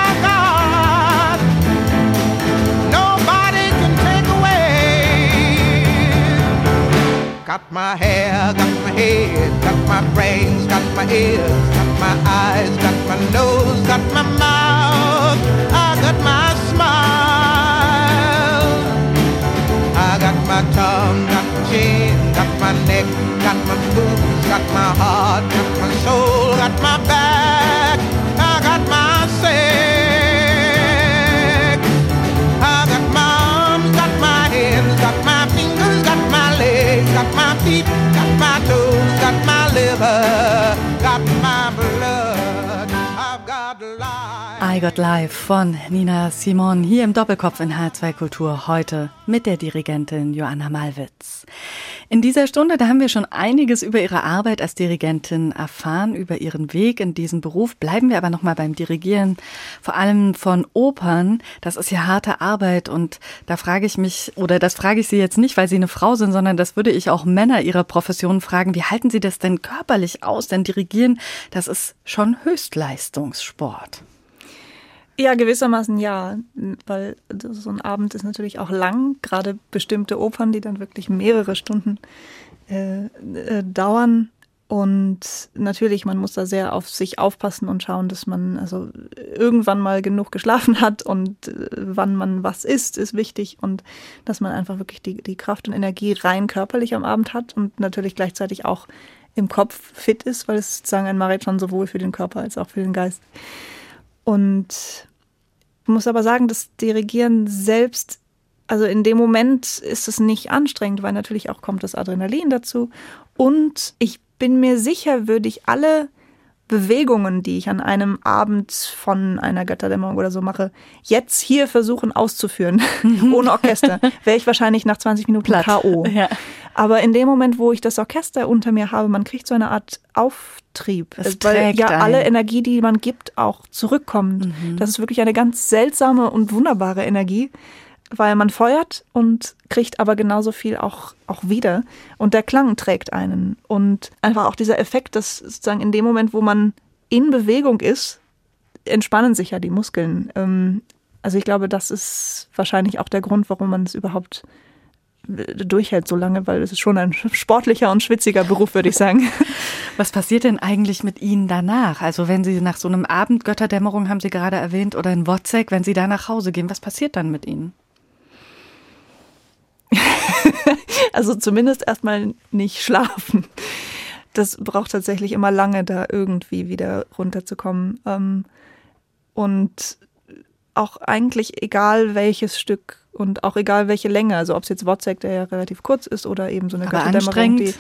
Got my hair, got my head, got my brains, got my ears, got my eyes, got my nose, got my mouth, I got my smile. I got my tongue, got my chin, got my neck, got my boobs, got my heart, got my soul, got my back, I got my sex. I got my arms, got my hands, got my fingers, got my legs, got my feet, got my toes, got my liver, got my blood, I've got life. I Got Life von Nina Simone hier im Doppelkopf in H2 Kultur, heute mit der Dirigentin Joanna Malwitz. In dieser Stunde, da haben wir schon einiges über ihre Arbeit als Dirigentin erfahren, über ihren Weg in diesen Beruf. Bleiben wir aber nochmal beim Dirigieren, vor allem von Opern. Das ist ja harte Arbeit und da frage ich mich, oder das frage ich Sie jetzt nicht, weil Sie eine Frau sind, sondern das würde ich auch Männer Ihrer Profession fragen. Wie halten Sie das denn körperlich aus? Denn Dirigieren, das ist schon Höchstleistungssport. Ja, gewissermaßen ja, weil so ein Abend ist natürlich auch lang, gerade bestimmte Opern, die dann wirklich mehrere Stunden dauern. Und natürlich, man muss da sehr auf sich aufpassen und schauen, dass man also irgendwann mal genug geschlafen hat und wann man was isst, ist wichtig und dass man einfach wirklich die Kraft und Energie rein körperlich am Abend hat und natürlich gleichzeitig auch im Kopf fit ist, weil es sozusagen ein Marathon sowohl für den Körper als auch für den Geist. Und ich muss aber sagen, das Dirigieren selbst, also in dem Moment ist es nicht anstrengend, weil natürlich auch kommt das Adrenalin dazu. Und ich bin mir sicher, würde ich alle Bewegungen, die ich an einem Abend von einer Götterdämmerung oder so mache, jetzt hier versuchen auszuführen, ohne Orchester, wäre ich wahrscheinlich nach 20 Minuten K.O. Ja. Aber in dem Moment, wo ich das Orchester unter mir habe, man kriegt so eine Art Auftrieb, weil ja alle Energie, die man gibt, auch zurückkommt. Das ist wirklich eine ganz seltsame und wunderbare Energie, weil man feuert und kriegt aber genauso viel auch wieder. Und der Klang trägt einen. Und einfach auch dieser Effekt, dass sozusagen in dem Moment, wo man in Bewegung ist, entspannen sich ja die Muskeln. Also ich glaube, das ist wahrscheinlich auch der Grund, warum man es überhaupt durchhält so lange, weil es ist schon ein sportlicher und schwitziger Beruf, würde ich sagen. Was passiert denn eigentlich mit Ihnen danach? Also wenn Sie nach so einem Abend, Götterdämmerung haben Sie gerade erwähnt, oder in Wozzeck, wenn Sie da nach Hause gehen, was passiert dann mit Ihnen? Also zumindest erstmal nicht schlafen. Das braucht tatsächlich immer lange, da irgendwie wieder runterzukommen. Und auch eigentlich egal welches Stück und auch egal welche Länge, also ob es jetzt Wozzeck, der ja relativ kurz ist, oder eben so eine Götterdämmerung, die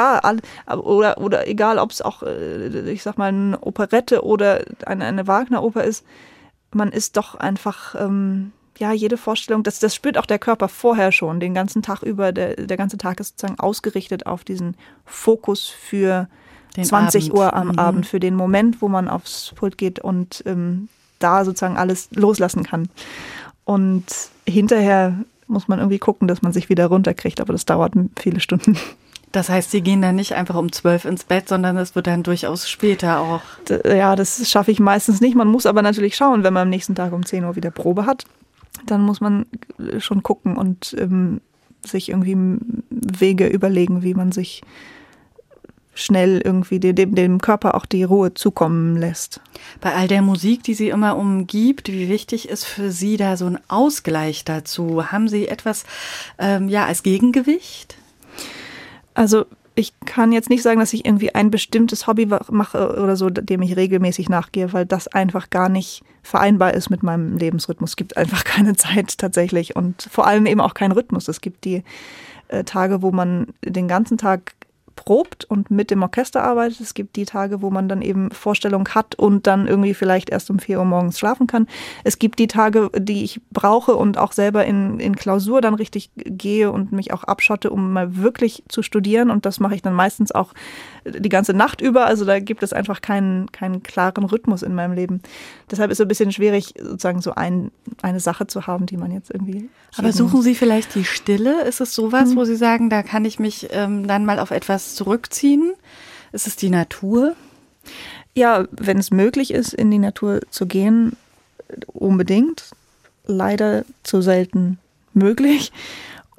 oder egal, ob es auch, ich sag mal, eine Operette oder eine Wagner-Oper ist, man ist doch einfach jede Vorstellung, das spürt auch der Körper vorher schon, den ganzen Tag über. Der ganze Tag ist sozusagen ausgerichtet auf diesen Fokus für den 20 Abend. Uhr am Abend, für den Moment, wo man aufs Pult geht und da sozusagen alles loslassen kann. Und hinterher muss man irgendwie gucken, dass man sich wieder runterkriegt, aber das dauert viele Stunden. Das heißt, Sie gehen dann nicht einfach um 12 ins Bett, sondern es wird dann durchaus später auch. Ja, das schaffe ich meistens nicht. Man muss aber natürlich schauen, wenn man am nächsten Tag um 10 Uhr wieder Probe hat, dann muss man schon gucken und sich irgendwie Wege überlegen, wie man sich schnell irgendwie dem Körper auch die Ruhe zukommen lässt. Bei all der Musik, die Sie immer umgibt, wie wichtig ist für Sie da so ein Ausgleich dazu? Haben Sie etwas als Gegengewicht? Also ich kann jetzt nicht sagen, dass ich irgendwie ein bestimmtes Hobby mache oder so, dem ich regelmäßig nachgehe, weil das einfach gar nicht vereinbar ist mit meinem Lebensrhythmus. Es gibt einfach keine Zeit tatsächlich und vor allem eben auch keinen Rhythmus. Es gibt die Tage, wo man den ganzen Tag probt und mit dem Orchester arbeitet. Es gibt die Tage, wo man dann eben Vorstellung hat und dann irgendwie vielleicht erst um 4 Uhr morgens schlafen kann. Es gibt die Tage, die ich brauche und auch selber in Klausur dann richtig gehe und mich auch abschotte, um mal wirklich zu studieren. Und das mache ich dann meistens auch die ganze Nacht über. Also da gibt es einfach keinen klaren Rhythmus in meinem Leben. Deshalb ist es ein bisschen schwierig, sozusagen so eine Sache zu haben, die man jetzt irgendwie... Aber suchen Sie vielleicht die Stille? Ist es sowas, wo Sie sagen, da kann ich mich dann mal auf etwas zurückziehen? Ist es die Natur? Ja, wenn es möglich ist, in die Natur zu gehen, unbedingt. Leider zu selten möglich.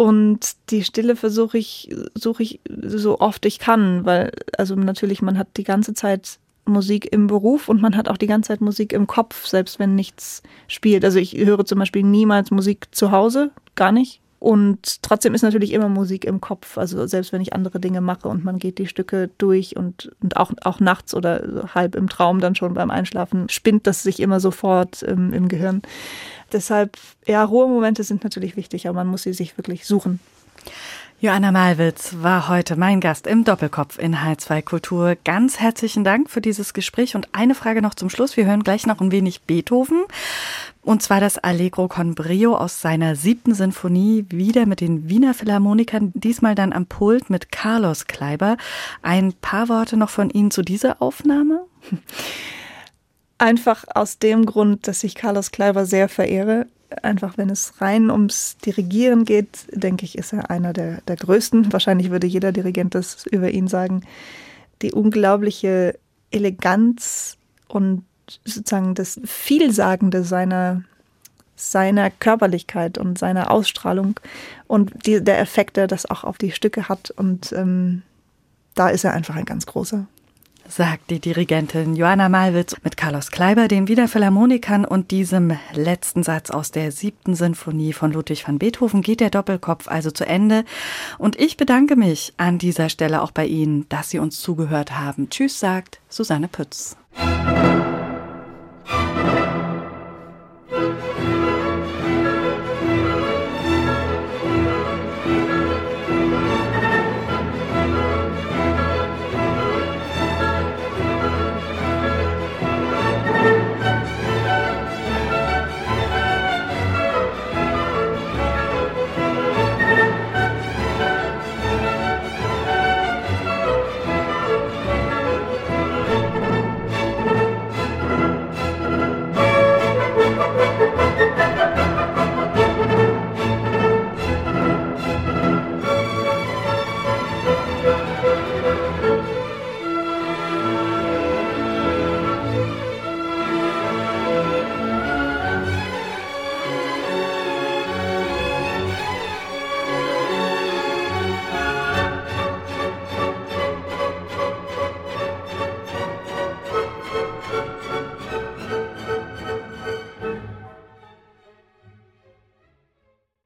Und die Stille suche ich so oft ich kann, weil also natürlich man hat die ganze Zeit Musik im Beruf und man hat auch die ganze Zeit Musik im Kopf, selbst wenn nichts spielt. Also ich höre zum Beispiel niemals Musik zu Hause, gar nicht. Und trotzdem ist natürlich immer Musik im Kopf, also selbst wenn ich andere Dinge mache und man geht die Stücke durch und auch nachts oder halb im Traum dann schon beim Einschlafen spinnt das sich immer sofort im Gehirn. Deshalb, ja, Ruhemomente sind natürlich wichtig, aber man muss sie sich wirklich suchen. Joanna Malwitz war heute mein Gast im Doppelkopf in H2 Kultur. Ganz herzlichen Dank für dieses Gespräch und eine Frage noch zum Schluss. Wir hören gleich noch ein wenig Beethoven und zwar das Allegro con brio aus seiner 7. Sinfonie, wieder mit den Wiener Philharmonikern, diesmal dann am Pult mit Carlos Kleiber. Ein paar Worte noch von Ihnen zu dieser Aufnahme? Einfach aus dem Grund, dass ich Carlos Kleiber sehr verehre. Einfach, wenn es rein ums Dirigieren geht, denke ich, ist er einer der größten. Wahrscheinlich würde jeder Dirigent das über ihn sagen. Die unglaubliche Eleganz und sozusagen das Vielsagende seiner Körperlichkeit und seiner Ausstrahlung und der Effekt, der das auch auf die Stücke hat. Und da ist er einfach ein ganz großer. Sagt die Dirigentin Joanna Malwitz mit Carlos Kleiber, den Wiener Philharmonikern und diesem letzten Satz aus der 7. Sinfonie von Ludwig van Beethoven geht der Doppelkopf also zu Ende. Und ich bedanke mich an dieser Stelle auch bei Ihnen, dass Sie uns zugehört haben. Tschüss, sagt Susanne Pütz.